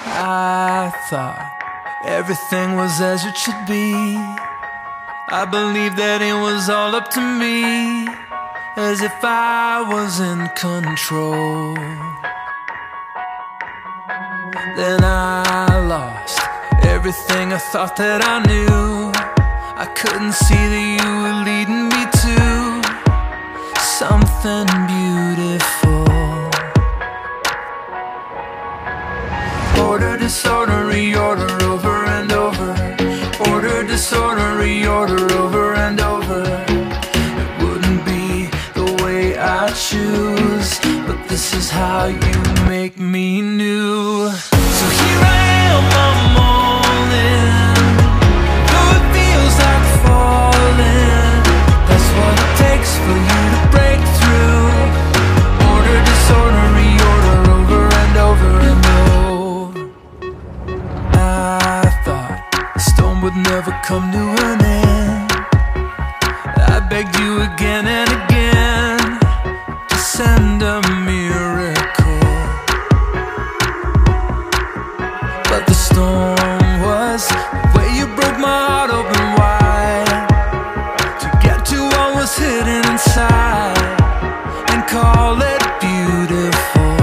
I thought everything was as it should be. I believed that it was all up to me, as if I was in control. Then I lost everything I thought that I knew. I couldn't see that you were leading me to something beautiful. Order, disorder, reorder over and over. Order, disorder, reorder over and over. It wouldn't be the way I choose, but this is how you make me new. So here I am, I'm all in. Though it feels like falling, that's what it takes for you to break through. Order, disorder, reorder over and over and over. I thought the storm would never come to an end. I begged you again and again to send a miracle, but the storm was the way you broke my heart open wide, to get to what was hidden inside and call it beautiful.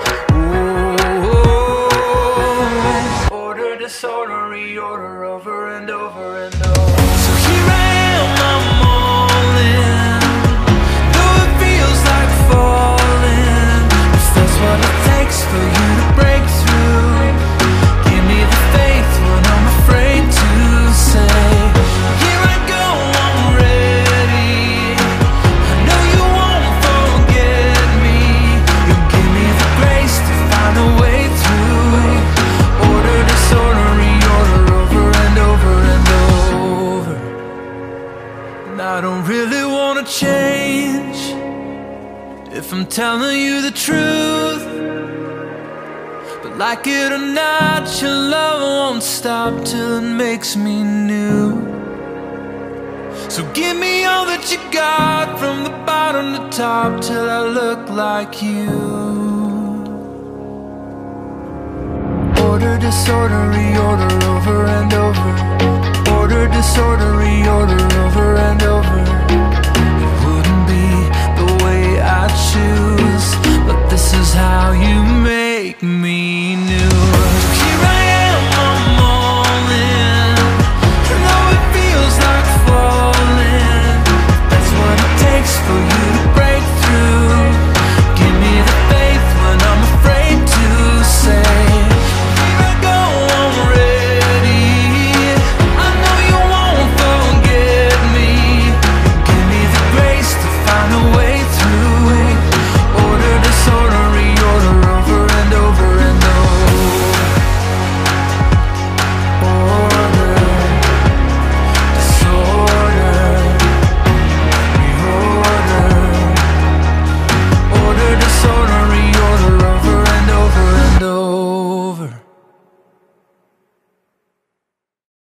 Oh, order, disorder, reorder over and over and over. So here I am, I'm all in. Though it feels like falling, if that's what it takes for you to break through, give me the faith when I'm afraid to say, here I go, I'm ready. I know you won't forget me. You'll give me the grace to find a way through. Order, disorder, reorder over and over and over. And I don't really wanna change, if I'm telling you the truth. But like it or not, your love won't stop till it makes me new. So give me all that you got, from the bottom to top, till I look like you. Order, disorder, reorder over and over. Order, disorder, reorder over and over.